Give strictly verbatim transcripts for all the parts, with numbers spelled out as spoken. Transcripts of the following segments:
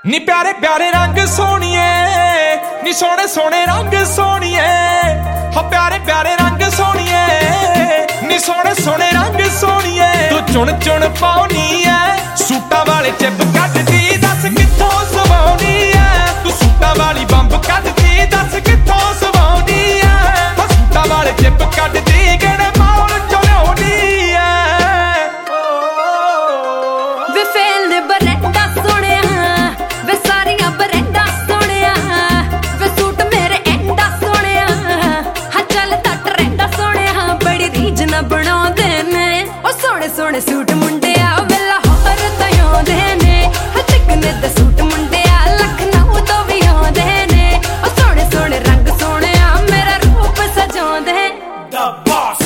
नी प्यारे प्यारे रंग सोनिए, नी सोने सोने रंग सोनिए, हो प्यारे प्यारे रंग सोनिए, नी सोने सोने रंग सोनिए। तू चुन चुन पाउनी है सूटा वाले चिप कटदी, दस कित्थों सवाउनी है। तू सूटा वाली बंब कटदी, दस कित्थों सवाउनी है। हो सूटा वाले चिप कटदी, किहड़े मॉल चों लिआउनी है। वे फेल ने बरंडा सोहणिया, वे सारियां बरंडा सोहणिया, वे सूट मेरे एंडा सोहणिया, हां चलदा ट्रेंडा सोहणिया। बड़ी रीझ ना बनाउंदे ने ओ सोहणे सोहणे सूट मुंडिया, वे लाहौर तो आउंदे ने। हां चिकने दे सूट मुंडिया, लखनऊ तो भी आउंदे ने। ओ सोहणे सोहणे रंग सोहणिया, मेरा रूप सजाउंदे। The boss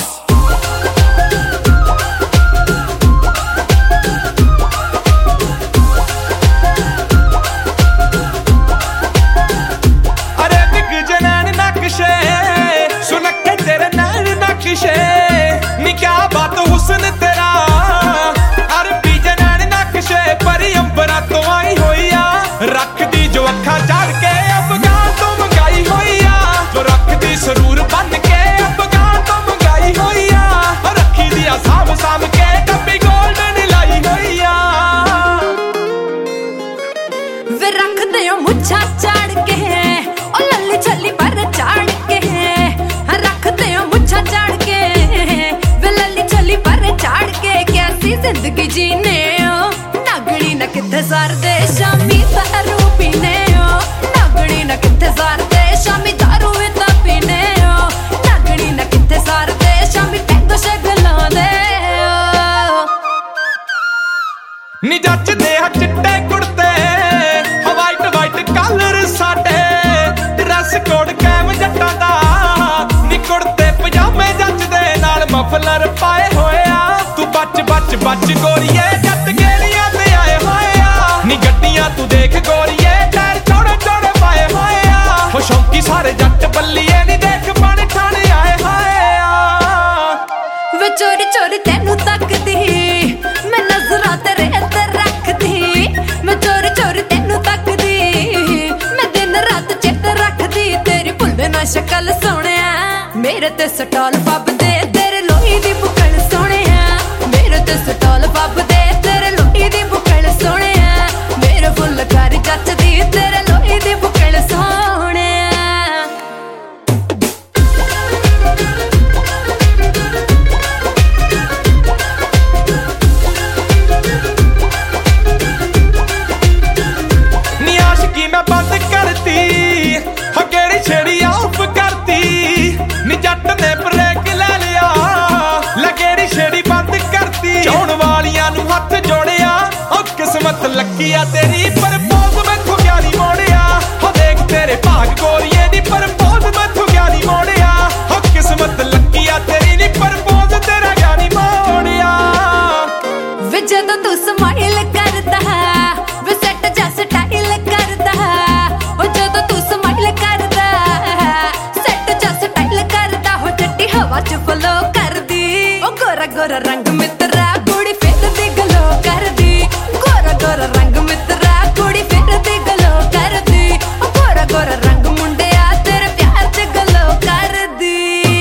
सुनखे तेरे नैन नक्शे, नी क्या बात हुस्न तेरा। अरबी जे नैन नक्शे, परी अंबरा तो आई होइया। रख दी जो अखा चाड़ के, अफगान तो मंगाई होइया। जो रख दी सरूर बन के, अफगान तो मंगाई होइया। रखी दिया साम साम के, डब्बी गोल्डन लाई होइया। वे रख दे मुच्छा चाड़ के, ओ लल्ली छल्ली पर चाड़ के। रख दे मुच्छा चाड़ के, वे लल्ली छल्ली पर चाड़ के। कैसी जिंदगी जीने हो, नागड़ी न किथे सार दे, शामी दारू पीने हो। नागड़ी न किथे सार दे, शामी दारू भी ता पीने हो। नागड़ी न किथे सार दे, शामी पैग शग लांदे हो। नी जचदे आ चिट्टे कुड़ते, वाइट वाइट कलर साडे। ड्रेस कोड कैम जट्टां दा, नी कुड़ते पजामे जचदे, नाल मफलर पाए होया। तू बच बच बच गोरीए, जट गेलियां ते आए होया। नी गड्डियां तू देख गोरीए, टायर चौड़े चौड़े पाए होया। हो शौकी सारे जट बल्लीए, नी देख बन ठाणे आए होया। वे चोरी चोरी तेनू तकदी, मैं नजरां तेरे ते रखदी। मैं चोरी चोरी तेनू तकदी, मैं दिन रात चित रखदी। तेरी भुल्ले ना शक्ल सोहणिया, मेरे ते स्टॉल पब दे, तेरे लोही दी बुकल सोहणिया। मेरे ते स्टॉल पब दे, तेरे लोही दी बुकल सोहणिया। मेरे फुल कर जचदी, तेरे लोही दी बुकल सोहणिया। मैं बंद करती, हो केड़ी छेड़ी ऑफ करती। नी जट ने ब्रेक ले लिया, लगेड़ी छेड़ी बंद करती। चौण वालियां नू हथ जोड़िया, ओ किस्मत लकीया तेरी। पर पोज मैथों क्या नी मोड़िया, हो देख तेरे भाग गोरीए नी। पर पोज मैथों क्या नी मोड़िया, हो किस्मत लकीया तेरी नी। पर पोज तेरा क्या नी मोड़िया। वे जदों तू स्माइल करदा, वे सेट जा स्टाइल करदा। ओ जदों तू स्माइल करदा, सेट जा स्टाइल करदा। हो चट्टी हवा च फ्लो करदी, ओ गोरा गोरा रंग मित्रा, कुड़ी फिरदी गलो करदी। गोरा गोरा रंग मित्रा, कुड़ी फिरदी गलो करदी। ओ गोरा गोरा रंग मुंडिया, तेरे प्यार च गलो करदी।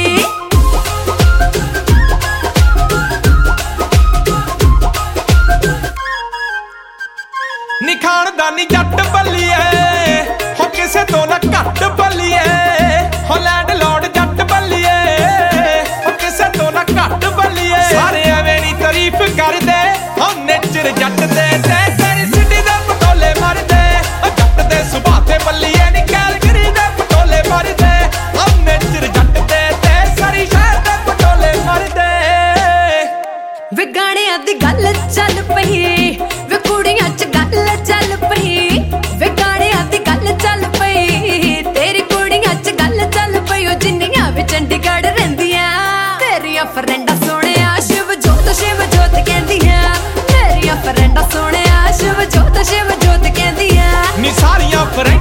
नी खानदानी जट बल्लीए, हो किसे तो ना घट बल्लीए। हो लैंड लॉर्ड जट बल्लीए, हो किसे तो ना घट बल्लीए। सारे एवें नी तारीफ करदे, हो नेचर जट दे। ते तेरी सिटी दे पटोले मारदे, ओ जट दे सुभाऽ ते बल्लीए। नी कैलगरी दे पटोले मारदे, हो नेचर जट दे। ते सारी शहर दे पटोले मारदे। वे गाणियां दी गल चल पई, वे कुड़ियां च गल चल पई। वे गाणियां दी गल चल पई, तेरी कुड़ियां च गल चल पई। ओ जिन्नियां भी चंडीगढ़ रहिंदियां, तेरियां फ्रेंडां सोहणिया शिव जोत शिव जोत कहंदियां। मेरियां फ्रेंडां सोहणिया शिव जोत शिव जोत कहंदियां। नी सारियां